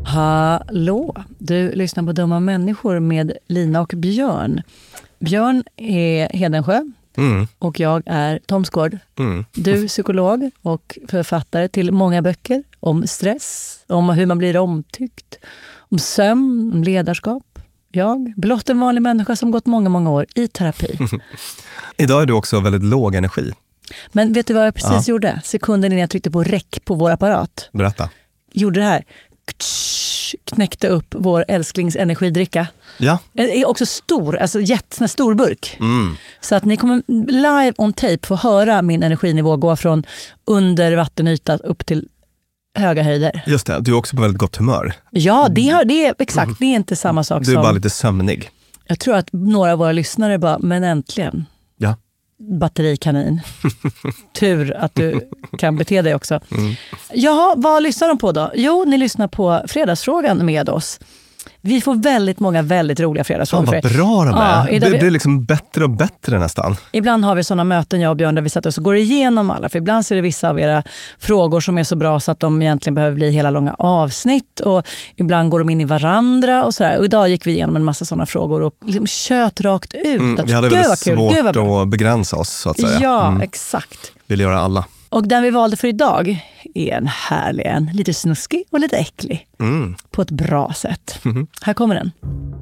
Hallå, du lyssnar på Dumma människor med Lina och Björn. Björn är Hedensjö och jag är Tomsgård. Du är psykolog och författare till många böcker om stress, om hur man blir omtyckt, om sömn, om ledarskap. Jag, blott en vanlig människa som gått många år i terapi. Idag är du också väldigt låg energi. Men vet du vad jag precis gjorde? Sekunden innan jag tryckte på räck på vår apparat. Berätta. Gjorde det här. Knäckte upp vår älsklingsenergidricka. Ja. Det är också stor, alltså stor burk. Så att ni kommer live on tape få höra min energinivå gå från under vattenyta upp till höga höjder. Just det, du är också på väldigt gott humör. Ja, det är exakt. Det är inte samma sak som... Du är bara lite sömnig. Jag tror att några av våra lyssnare bara, men äntligen. Ja. Batterikanin. Tur att du kan bete dig också. Jaha, vad lyssnar de på då? Jo, ni lyssnar på Fredagsfrågan med oss. Vi får väldigt många väldigt roliga fredagsfrågor. Vad bra de är. Ja, det blir liksom bättre och bättre nästan. Ibland har vi sådana möten, jag och Björn, där vi sätter oss och går igenom alla. För ibland så är det vissa av era frågor som är så bra så att de egentligen behöver bli hela långa avsnitt. Och ibland går de in i varandra och sådär. Och idag gick vi igenom en massa sådana frågor och liksom kött rakt ut. Vi hade väldigt svårt att begränsa oss så att säga. Ja, exakt. Vill göra alla. Och den vi valde för idag är en härlig en. Lite snuskig och lite äcklig. På ett bra sätt. Här kommer den.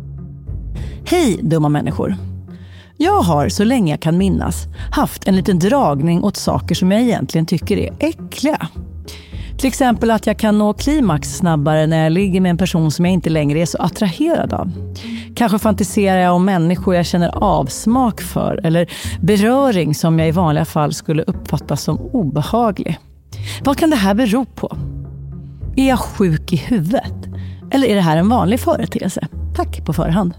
Hej dumma människor. Jag har så länge jag kan minnas haft en liten dragning åt saker som jag egentligen tycker är äckliga. Till exempel att jag kan nå klimax snabbare när jag ligger med en person som jag inte längre är så attraherad av. Kanske fantiserar jag om människor jag känner avsmak för eller beröring som jag i vanliga fall skulle uppfatta som obehaglig. Vad kan det här bero på? Är jag sjuk i huvudet? Eller är det här en vanlig företeelse? Tack på förhand.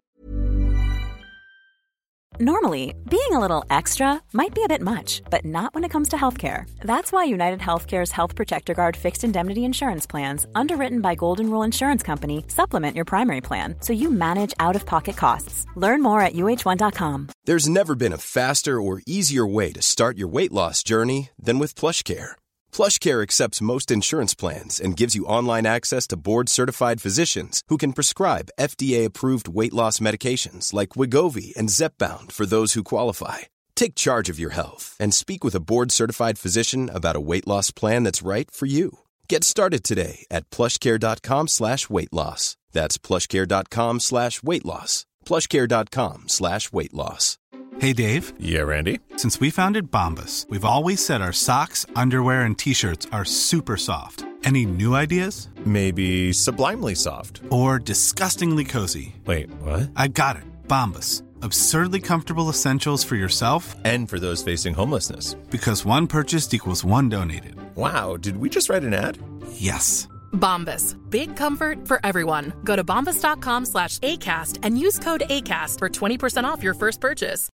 Normally, being a little extra might be a bit much, but not when it comes to healthcare. That's why United Healthcare's Health Protector Guard fixed indemnity insurance plans, underwritten by Golden Rule Insurance Company, supplement your primary plan so you manage out-of-pocket costs. Learn more at uh1.com. There's never been a faster or easier way to start your weight loss journey than with PlushCare. PlushCare accepts most insurance plans and gives you online access to board-certified physicians who can prescribe FDA-approved weight loss medications like Wegovy and Zepbound for those who qualify. Take charge of your health and speak with a board-certified physician about a weight loss plan that's right for you. Get started today at plushcare.com/weightloss. That's plushcare.com/weightloss. plushcare.com/weightloss. Hey, Dave. Yeah, Randy. Since we founded Bombas, we've always said our socks, underwear, and T-shirts are super soft. Any new ideas? Maybe sublimely soft. Or disgustingly cozy. Wait, what? I got it. Bombas. Absurdly comfortable essentials for yourself and for those facing homelessness. Because one purchased equals one donated. Wow, did we just write an ad? Yes. Bombas. Big comfort for everyone. Go to bombas.com/ACAST and use code ACAST for 20% off your first purchase.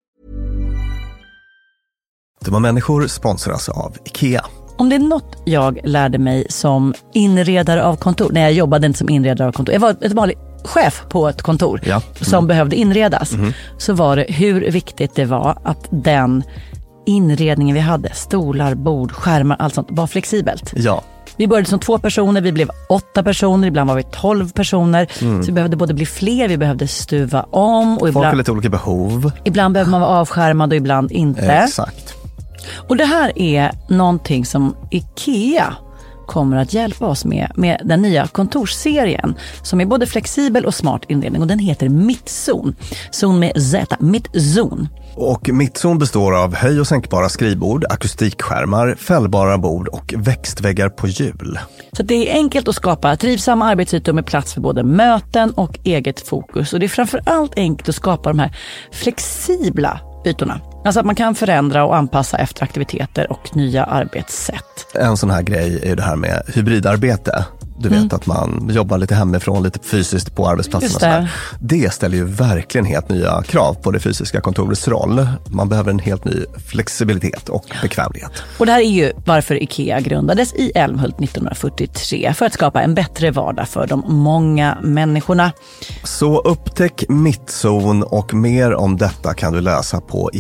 Dumma människor sponsras av IKEA. Om det är något jag lärde mig som inredare av kontor, när jag jobbade inte som inredare av kontor, jag var ett vanligt chef på ett kontor som behövde inredas, så var det hur viktigt det var att den inredningen vi hade, stolar, bord, skärmar, allt sånt, var flexibelt. Ja. Vi började som 2 personer, vi blev 8 personer, ibland var vi 12 personer. Så vi behövde både bli fler, vi behövde stuva om. Och folk har lite olika behov. Ibland behöver man vara avskärmad och ibland inte. Exakt. Och det här är någonting som IKEA kommer att hjälpa oss med den nya kontorsserien som är både flexibel och smart inredning, och den heter Mittzon. Zon med Z, Mittzon. Och Mittzon består av höj- och sänkbara skrivbord, akustikskärmar, fällbara bord och växtväggar på hjul. Så det är enkelt att skapa trivsamma arbetsytor med plats för både möten och eget fokus. Och det är framförallt enkelt att skapa de här flexibla ytorna. Alltså att man kan förändra och anpassa efter aktiviteter och nya arbetssätt. En sån här grej är det här med hybridarbete. Du vet att man jobbar lite hemifrån, lite fysiskt på arbetsplatsen och sådär. Det ställer ju verkligen helt nya krav på det fysiska kontorets roll. Man behöver en helt ny flexibilitet och bekvämlighet. Och det här är ju varför IKEA grundades i Älmhult 1943, för att skapa en bättre vardag för de många människorna. Så upptäck Mittzon, och mer om detta kan du läsa på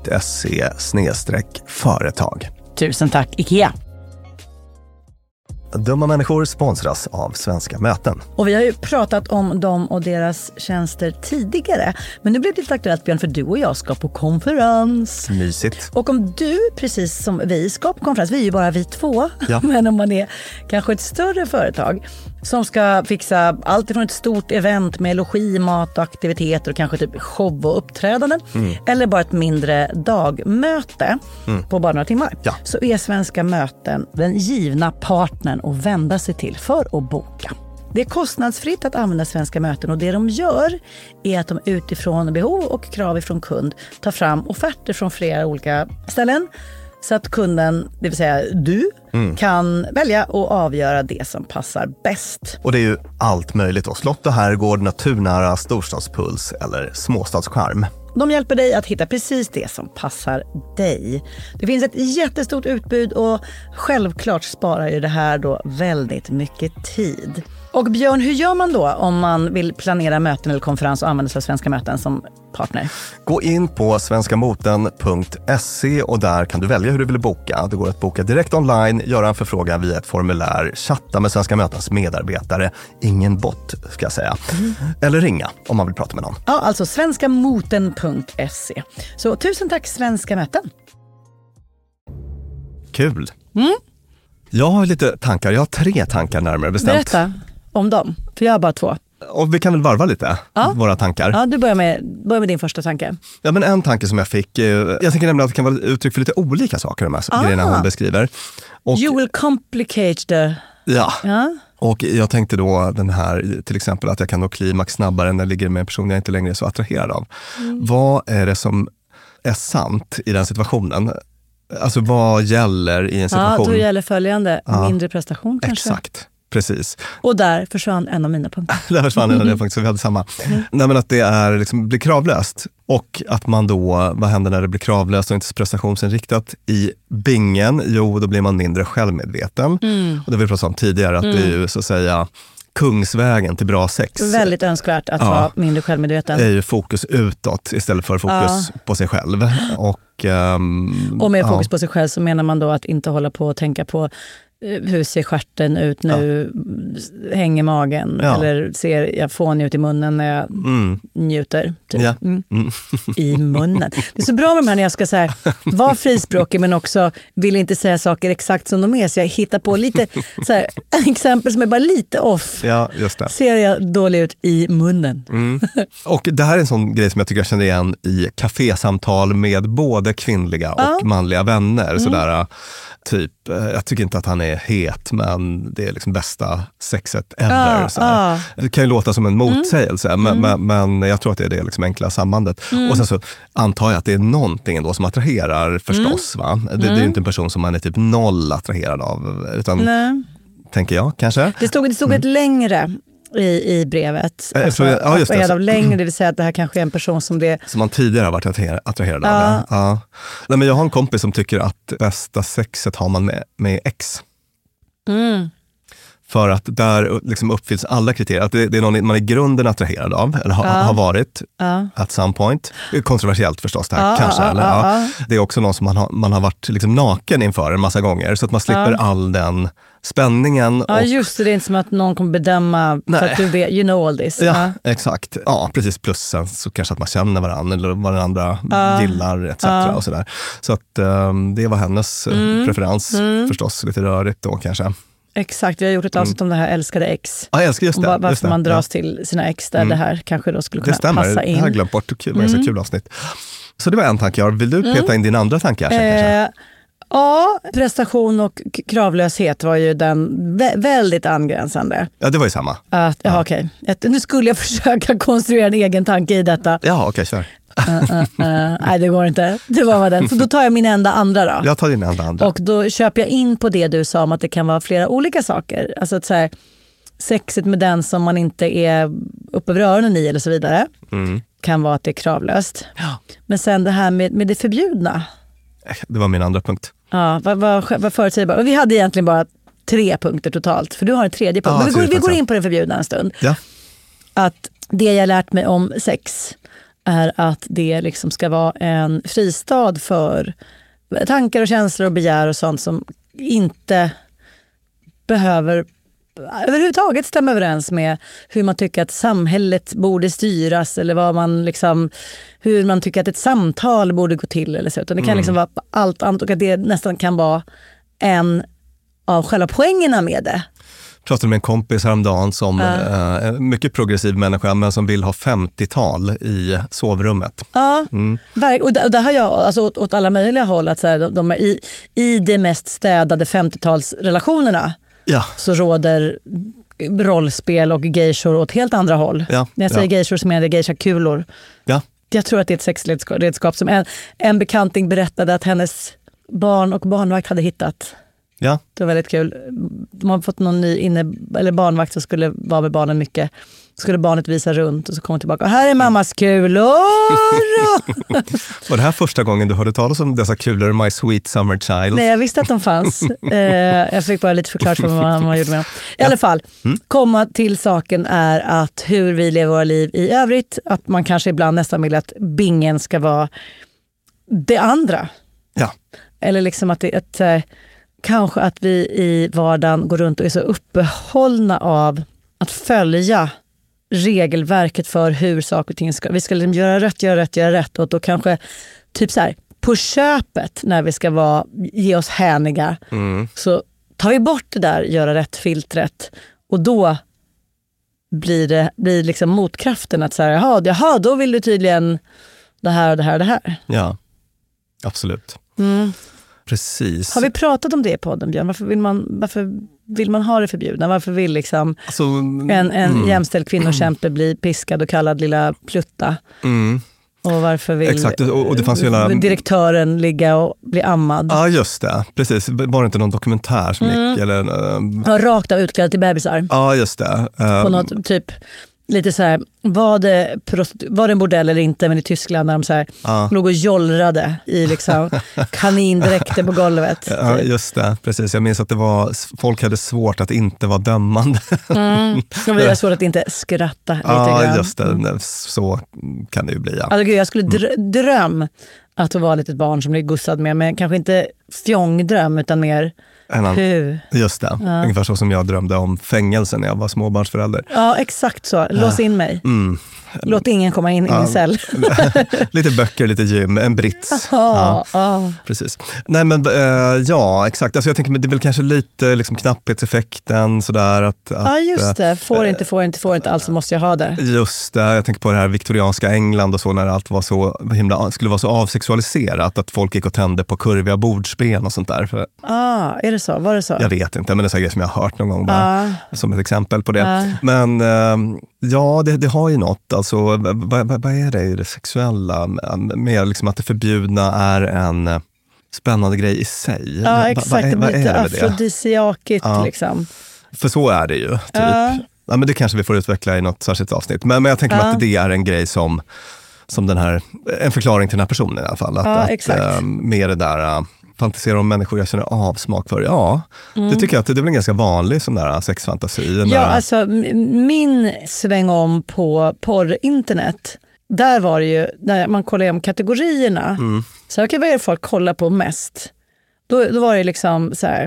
ikea.se/företag. Tusen tack IKEA! Dumma människor sponsras av Svenska möten. Och vi har ju pratat om dem och deras tjänster tidigare. Men nu blir det lite aktuellt, Björn, för du och jag ska på konferens. Mysigt. Och om du, precis som vi, ska på konferens, vi är ju bara vi två. Ja. Men om man är kanske ett större företag som ska fixa allt ifrån ett stort event med logi, mat och aktiviteter och kanske typ show och uppträdanden. Eller bara ett mindre dagmöte på bara några timmar. Ja. Så är Svenska möten den givna partnern att vända sig till för att boka. Det är kostnadsfritt att använda Svenska möten och det de gör är att de utifrån behov och krav ifrån kund tar fram offerter från flera olika ställen. Så att kunden, det vill säga du, kan välja och avgöra det som passar bäst. Och det är ju allt möjligt då. Slott och herrgård, naturnära, storstadspuls eller småstadscharm. De hjälper dig att hitta precis det som passar dig. Det finns ett jättestort utbud och självklart sparar ju det här då väldigt mycket tid. Och Björn, hur gör man då om man vill planera möten eller konferens och använda sig av Svenska möten som partner? Gå in på svenskamoten.se och där kan du välja hur du vill boka. Det går att boka direkt online, göra en förfrågan via ett formulär, chatta med Svenska mötens medarbetare, ingen bot ska jag säga, eller ringa om man vill prata med någon. Ja, alltså svenskamoten.se. Så tusen tack Svenska möten. Kul. Jag har lite tankar, jag har 3 tankar närmare bestämt. Berätta om dem, för jag har bara 2. Och vi kan väl varva lite, våra tankar. Ja, du börjar med din första tanke. Ja, men en tanke som jag fick, jag tänker nämligen att det kan vara uttryck för lite olika saker, de här grejerna hon beskriver. Och, you will complicate the... Ja. Och jag tänkte då den här, till exempel att jag kan nå klimax snabbare när jag ligger med en person jag inte längre är så attraherad av. Vad är det som är sant i den situationen? Alltså vad gäller i en situation? Ja, då gäller följande, mindre prestation kanske. Exakt. Precis. Och där försvann en av mina punkter. Där försvann en av dina punkter, så vi hade samma. Nej, men att det är liksom, blir kravlöst. Och att man då, vad händer när det blir kravlöst och inte prestationsinriktat i bingen? Jo, då blir man mindre självmedveten. Och det vi pratade om tidigare, att det är ju så att säga kungsvägen till bra sex. Väldigt önskvärt att vara mindre självmedveten. Det är ju fokus utåt istället för fokus på sig själv. Och med fokus på sig själv så menar man då att inte hålla på och tänka på hur ser stjärten ut nu, hänger magen eller ser jag fånig ut i munnen när jag njuter typ. I munnen. Det är så bra med de här när jag ska säga vara frispråkig men också vill inte säga saker exakt som de är, så jag hittar på lite så här, exempel som är bara lite off. Ja, just det. Ser jag dålig ut i munnen. Och det här är en sån grej som jag tycker jag känner igen i kafésamtal med både kvinnliga och manliga vänner. Sådär, typ, jag tycker inte att han är het, men det är liksom bästa sexet ever. Det kan ju låta som en motsägelse, men jag tror att det är det liksom enkla sambandet. Och sen så antar jag att det är någonting ändå som attraherar förstås. Va? Det är ju inte en person som man är typ 0 attraherad av, utan tänker jag kanske. Det stod ett längre i brevet. Alltså, just det. Av längre, det vill säga att det här kanske är en person som man tidigare har varit attraherad av. Ja. Nej, men jag har en kompis som tycker att bästa sexet har man med ex. För att där liksom uppfylls alla kriterier. Att det är någon man i grunden attraherad av, eller har varit at some point. Det är kontroversiellt förstås det här, kanske. Det är också någon som man har varit liksom naken inför en massa gånger, så att man slipper all den spänningen. Ja, just det är inte som att någon kommer bedöma för att du vet, you know all this. Ja, exakt. Ja, precis. Plus sen så kanske att man känner varandra eller vad den andra gillar etc. och sådär. Så att det var hennes preferens. Förstås lite rörigt då kanske. Exakt, vi har gjort ett avsnitt om det här älskade ex. Ja, älskar just det. Varför just det. man dras till sina ex där det här kanske då skulle kunna passa in. Det stämmer, det har jag glömt bort. Det var ganska kul avsnitt. Så det var en tanke. Vill du peta in din andra tanke? Kanske? Ja, prestation och kravlöshet var ju den väldigt angränsande. Ja, det var ju samma. Okej. Nu skulle jag försöka konstruera en egen tanke i detta. Ja, okej, kör. Nej, det går inte. Det var den. Så då tar jag min enda andra då. Jag tar din enda andra. Och då köper jag in på det du sa om att det kan vara flera olika saker. Alltså att så här, sexet med den som man inte är uppe över öronen i eller så vidare kan vara att det är kravlöst. Ja. Men sen det här med det förbjudna. Det var min andra punkt. Ja, vad förutsägbart. Vi hade egentligen bara 3 punkter totalt. För du har en tredje punkt. Men vi går in på det förbjudna en stund. Ja. Att det jag lärt mig om sex är att det liksom ska vara en fristad för tankar och känslor och begär och sånt som inte behöver överhuvudtaget stämma överens med hur man tycker att samhället borde styras eller vad man liksom, hur man tycker att ett samtal borde gå till eller så. Utan det kan liksom vara allt annat och att det nästan kan vara en av själva poängerna med det. Jag pratade med en kompis häromdagen som mycket progressiv människa men som vill ha 50-tal i sovrummet. Ja, och där har jag alltså, åt alla möjliga håll att så här, de är i de mest städade 50-talsrelationerna så råder rollspel och geishor åt helt andra håll. När jag säger geishor så menar jag geisha-kulor. Jag tror att det är ett sexredskap som en bekanting berättade att hennes barn och barnvakt hade hittat. Ja. Det var väldigt kul. De har fått någon ny barnvakt som skulle vara med barnen mycket. Skulle barnet visa runt och så kom tillbaka. Och här är mammas kulor! Var det här första gången du hörde talas om dessa kulor, My Sweet Summer Child? Nej, jag visste att de fanns. Jag fick bara lite förklarat för vad man gjorde med dem. I alla fall, komma till saken är att hur vi lever våra liv i övrigt. Att man kanske ibland nästan vill att bingen ska vara det andra. Ja. Eller liksom att kanske att vi i vardagen går runt och är så uppehållna av att följa regelverket för hur saker och ting ska. Vi ska liksom göra rätt och då kanske typ så här på köpet när vi ska ge oss häniga så tar vi bort det där göra rätt-filtret och då blir liksom motkraften att så här, jaha, då vill du tydligen det här och det här och det här. Ja, absolut. Precis. Har vi pratat om det i podden, Björn? Varför vill man ha det förbjudna? Varför vill liksom en jämställd kvinnokämpe bli piskad och kallad lilla plutta? Och varför vill och det fanns direktören ligga och bli ammad? Ja, just det. Precis. Var det inte någon dokumentär som gick? Eller, rakt av utklädd till bebisar. Ja, just det. På något typ... Lite så här, var det en bordell eller inte, men i Tyskland när de så här låg och jollrade i liksom kanindräkter på golvet. Ja, just det, precis. Jag minns att folk hade svårt att inte vara dömande. Och vi har svårt att inte skratta lite grann. Ja, just det. Så kan det ju bli. Ja. Alltså, gud, jag skulle dröm att vara ett barn som blir gussad med, men kanske inte fjongdröm utan mer just det, ungefär så som jag drömde om fängelsen när jag var småbarnsförälder. Ja, exakt så. Lås in mig. Låt ingen komma in i min cell. Lite böcker, lite gym, en brits. Precis. Nej men exakt. Alltså jag tänker, det är väl kanske lite liksom knapphetseffekten sådär ja, just det. Får inte, alltså måste jag ha det. Just det. Jag tänker på det här viktorianska England och så när allt var så skulle vara så avsexualiserat att folk gick och tände på kurviga bordsben och sånt där. Är det så? Var det så? Jag vet inte, men det är så grejer som jag har hört någon gång bara, som ett exempel på det. Men det har ju något. Alltså, vad är det i det sexuella med liksom att det förbjudna är en spännande grej i sig? Ja, exakt. Vad är lite det med det? Afrodisiakigt liksom. För så är det ju, typ. Ja, men det kanske vi får utveckla i något särskilt avsnitt. Men jag tänker att det är en grej som den här, en förklaring till den här personen i alla fall. Att med det där... fantiserar om människor jag känner avsmak för. Ja, det tycker jag att det är en ganska vanlig sån där sexfantasi. Alltså min sväng om på porrinternet, där var det ju, när man kollar om kategorierna, så vad är det folk kollar på mest? Då var det liksom så här,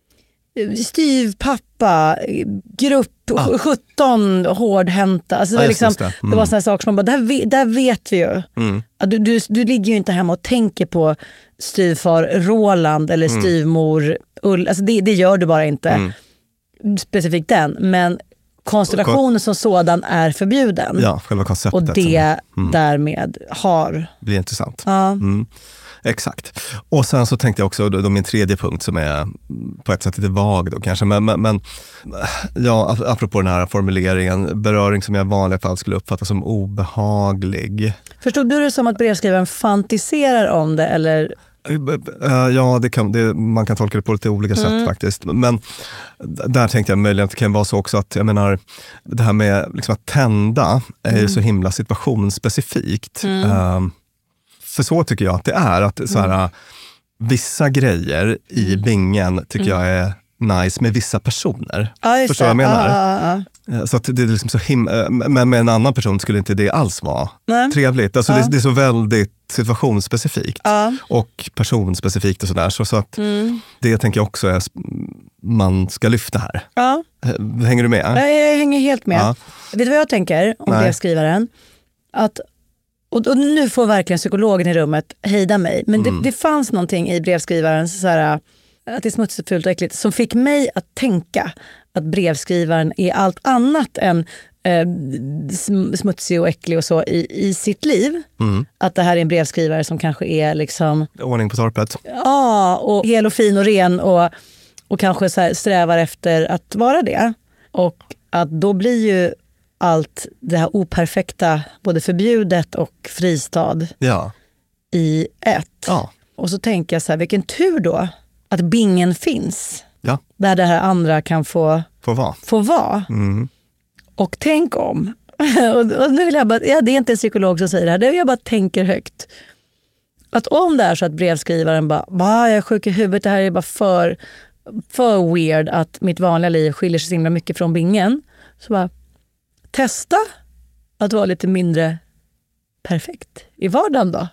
styvpappa, grupp 17 hårdhänta. Alltså det var såna saker som man bara, där vet vi ju. Du ligger ju inte hemma och tänker på styvfar Roland eller styvmor Ull. Alltså det gör du bara inte. Specifikt den. Men konstellationen som sådan är förbjuden. Ja, själva konceptet. Och det därmed blir intressant. Exakt. Och sen så tänkte jag också då min tredje punkt som är på ett sätt lite vag då kanske. Men ja, apropå den här formuleringen, beröring som jag i vanliga fall skulle uppfatta som obehaglig. Förstod du det som att brevskrivaren fantiserar om det eller? Ja, man kan tolka det på lite olika sätt faktiskt. Men där tänkte jag möjligen att det kan vara så också att jag menar, det här med liksom att tända är ju så himla situationsspecifikt. För så tycker jag att det är. Att så här, vissa grejer i bingen tycker jag är nice med vissa personer. Förstår vad jag menar? Så att det är liksom så men med en annan person skulle inte det alls vara trevligt. Alltså det är så väldigt situationsspecifikt och personspecifikt och sådär. Så att det tänker jag också är man ska lyfta här. Hänger du med? Jag hänger helt med. Vet du vad jag tänker om brevskrivaren? Att, och nu får verkligen psykologen i rummet hejda mig. Men det fanns någonting i brevskrivaren så här, att det är smutsigt, fult och äckligt, som fick mig att tänka att brevskrivaren är allt annat än smutsig och äcklig och så i sitt liv. Att det här är en brevskrivare som kanske är liksom... ordning på torpet. Ja, och hel och fin och ren och kanske så här strävar efter att vara det. Och att då blir ju allt det här operfekta både förbjudet och fristad i ett. Och så tänker jag så här, vilken tur då att bingen finns. Där det här andra kan få vara. Och tänk om. och nu vill jag bara, det är inte en psykolog som säger det här, det är jag bara tänker högt. Att om det är så att brevskrivaren bara, jag är sjuk i huvudet, det här är bara för weird att mitt vanliga liv skiljer sig så himla mycket från bingen. Så bara, testa att vara lite mindre perfekt i vardagen då.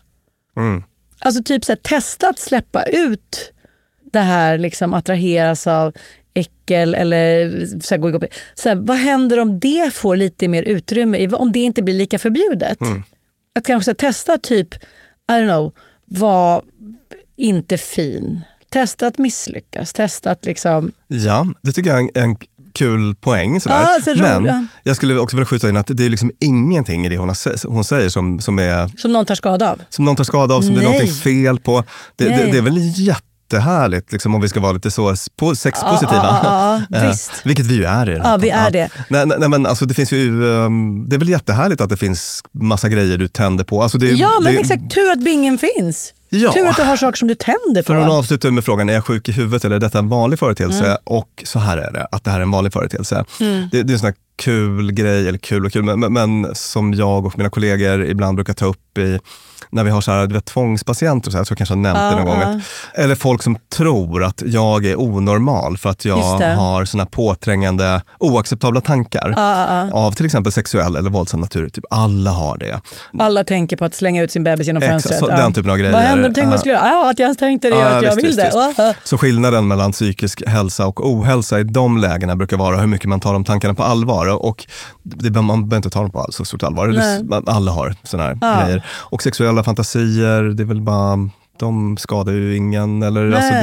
Alltså typ så här, testa att släppa ut det här, liksom attraheras av äckel eller så här, gå igång. Så här, vad händer om det får lite mer utrymme, om det inte blir lika förbjudet? Att kanske så här, testa typ, I don't know, var inte fin. Testa att misslyckas, testa att liksom... Ja, det tycker jag är en kul poäng. Sådär. Men jag skulle också vilja skjuta in att det är liksom ingenting i det hon säger som är... Som någon tar skada av. Som någon tar skada av, som det är någonting fel på. Det är väl jättehärligt liksom, om vi ska vara lite så sexpositiva. Vilket vi ju är i den här. Vi är det. Nej, men alltså det finns ju... det är väl jättehärligt att det finns massa grejer du tänder på. Alltså, men exakt, tur att bingen finns. Tur att du har saker som du tänder på. För att avsluta med frågan, är jag sjuk i huvudet eller är detta en vanlig företeelse? Och så här är det, att det här är en vanlig företeelse. Det är en sån här kul grej, eller kul, men som jag och mina kollegor ibland brukar ta upp när vi har så här, tvångspatienter och så här, så kanske jag nämnt det någon gång. Eller folk som tror att jag är onormal för att jag har såna påträngande, oacceptabla tankar av till exempel sexuell eller våldsam natur. Typ alla har det. Alla tänker på att slänga ut sin bebis genom fönstret. Så, den typen av grejer. Vad händer? Tänk vad skulle jag att jag tänkte det, att jag vill det. Så skillnaden mellan psykisk hälsa och ohälsa i de lägena brukar vara hur mycket man tar de tankarna på allvar. Och man behöver inte ta dem på så stort allvar. Alla har såna här grejer. Och sexuella fantasier, det är väl bara, de skadar ju ingen, eller alltså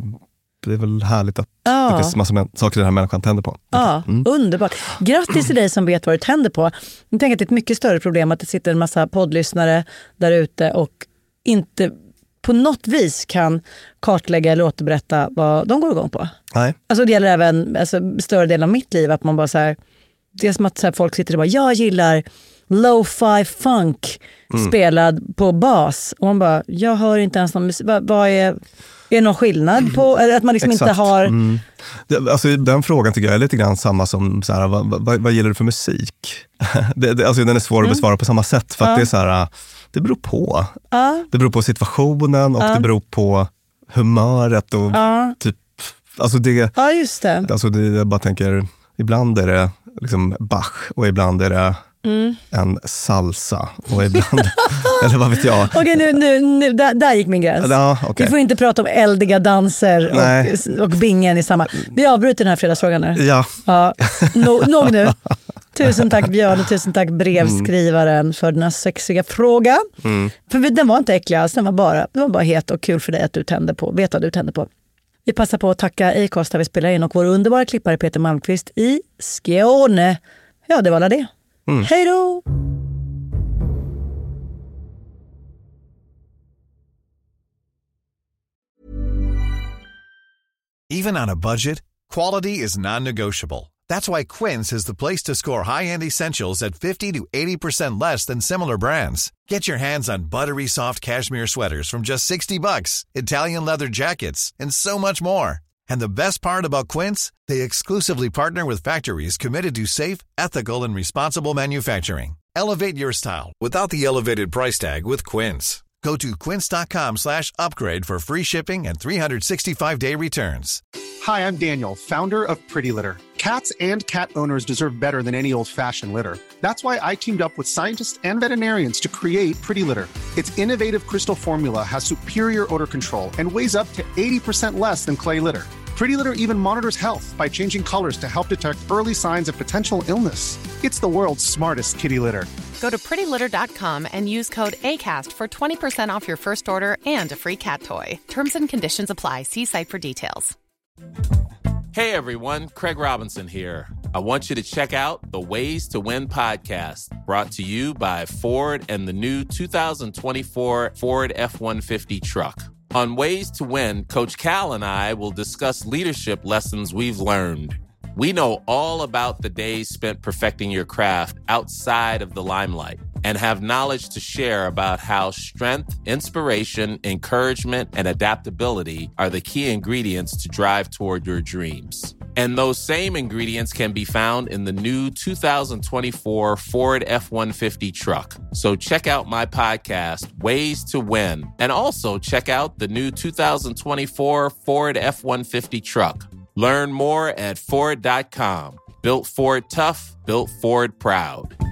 det är väl härligt att det finns massa saker den här människan tänder på. Underbart. Grattis till dig som vet vad du tänder på. Jag tänker att det är ett mycket större problem att det sitter en massa poddlyssnare där ute och inte på något vis kan kartlägga eller återberätta vad de går igång på. Nej. Alltså det gäller även större del av mitt liv, att man bara så här, det är som att så här, folk sitter och bara, jag gillar lo-fi funk spelad på bas. Och man bara, jag hör inte ens någon musik. Vad är någon skillnad på, eller att man liksom inte har... Alltså, den frågan tycker jag är lite grann samma som så här, vad gillar du för musik? Alltså, den är svår att besvara på samma sätt, för att det är så här, det beror på. Det beror på situationen och det beror på humöret och typ, alltså det... Ja, just det. Alltså jag bara tänker, ibland är det liksom Bach och ibland är det en salsa och ibland, eller vad vet jag. Okej, nu där gick min gräns. Vi får inte prata om eldiga danser och bingen i samma. Vi avbryter den här fredagsfrågan nu. Ja. Nog nu. Tusen tack Björn och tusen tack brevskrivaren för den här sexiga frågan. För den var inte äcklig alls, den var bara het och kul för dig att du tände på. Vet vad du tände på. Vi passar på att tacka Acast där vi spelar in och vår underbara klippare Peter Malmqvist i Skåne. Ja, det var alla det. Hej då! Even on a budget, quality is non-negotiable. That's why Quince is the place to score high-end essentials at 50 to 80% less than similar brands. Get your hands on buttery soft cashmere sweaters from just $60, Italian leather jackets, and so much more. And the best part about Quince, they exclusively partner with factories committed to safe, ethical, and responsible manufacturing. Elevate your style without the elevated price tag with Quince. Go to quince.com/upgrade for free shipping and 365-day returns. Hi, I'm Daniel, founder of Pretty Litter. Cats and cat owners deserve better than any old-fashioned litter. That's why I teamed up with scientists and veterinarians to create Pretty Litter. Its innovative crystal formula has superior odor control and weighs up to 80% less than clay litter. Pretty Litter even monitors health by changing colors to help detect early signs of potential illness. It's the world's smartest kitty litter. Go to prettylitter.com and use code ACAST for 20% off your first order and a free cat toy. Terms and conditions apply. See site for details. Hey everyone, Craig Robinson here. I want you to check out the Ways to Win podcast, brought to you by Ford and the new 2024 Ford F-150 truck. On Ways to Win, Coach Cal and I will discuss leadership lessons we've learned. We know all about the days spent perfecting your craft outside of the limelight and have knowledge to share about how strength, inspiration, encouragement, and adaptability are the key ingredients to drive toward your dreams. And those same ingredients can be found in the new 2024 Ford F-150 truck. So check out my podcast, Ways to Win, and also check out the new 2024 Ford F-150 truck. Learn more at Ford.com. Built Ford tough, built Ford proud.